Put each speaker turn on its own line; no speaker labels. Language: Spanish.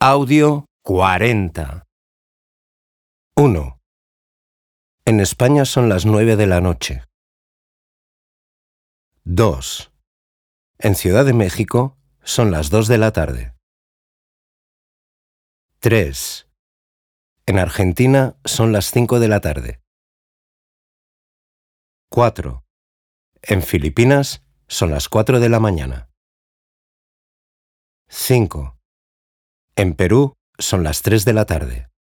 Audio 40. 1. En España son las 9 de la noche. 2. En Ciudad de México son las 2 de la tarde. 3. En Argentina son las 5 de la tarde. 4. En Filipinas son las 4 de la mañana. 5. En Perú son las 3 de la tarde.